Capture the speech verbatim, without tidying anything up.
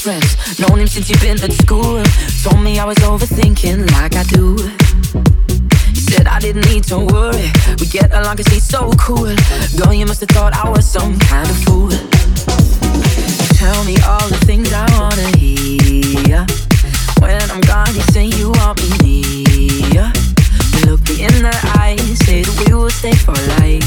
friends. Known him since you've been at school. Told me I was overthinking like I do. He said I didn't need to worry, we get along cause he's so cool. Girl, you must have thought I was some kind of fool. Tell me all the things I wanna hear. When I'm gone, you say you want me near. You look me in the eyes, say that we will stay for life.